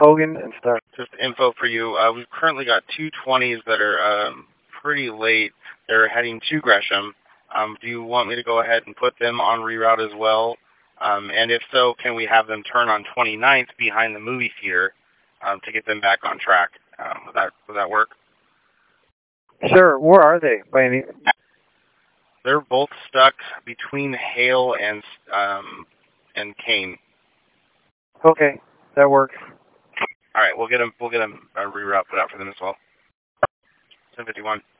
Hogan and Star. Just info for you. We've currently got two 20s that are pretty late. They're heading to Gresham. Do you want me to go ahead and put them on reroute as well? And if so, can we have them turn on 29th behind the movie theater to get them back on track? Would that work? Sure. Where are they? By any? They're both stuck between Hale and Kane. Okay, that works. All right, we'll get them a reroute put out for them as well. 1051.